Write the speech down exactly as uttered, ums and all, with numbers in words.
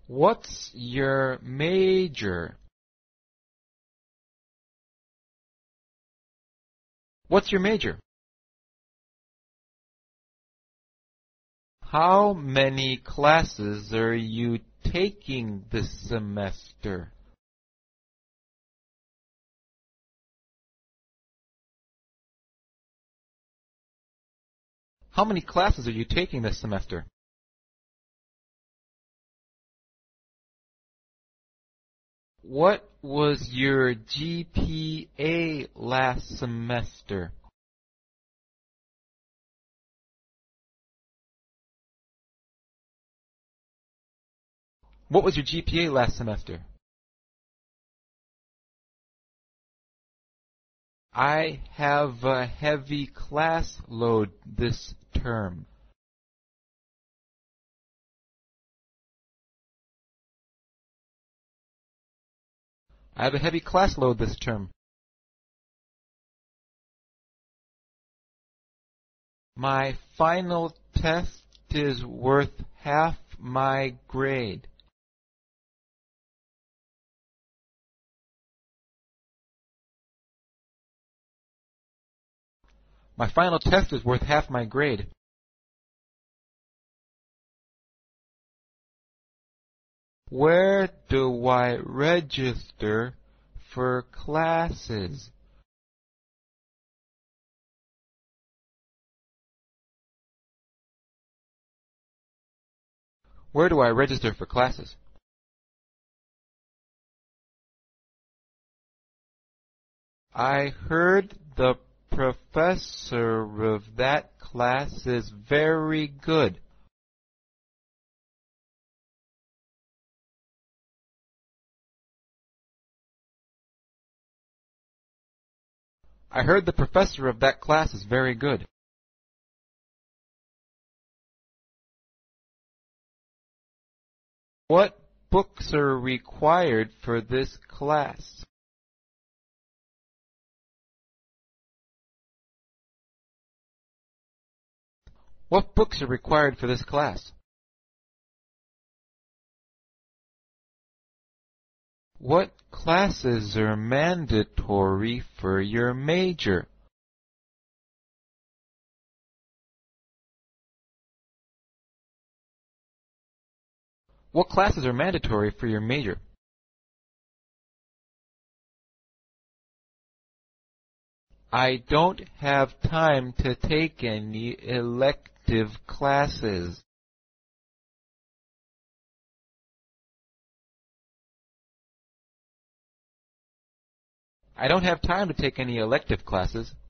What's your major? What's your major? How many classes are you taking this semester? How many classes are you taking this semester? What was your G P A last semester? What was your G P A last semester? I have a heavy class load this term. I have a heavy class load this term. My final test is worth half my grade. My final test is worth half my grade. Where do I register for classes? Where do I register for classes? I heard the professor of that class is very good. I heard the professor of that class is very good. What books are required for this class? What books are required for this class? What classes are mandatory for your major? What classes are mandatory for your major? I don't have time to take any elective classes. I don't have time to take any elective classes.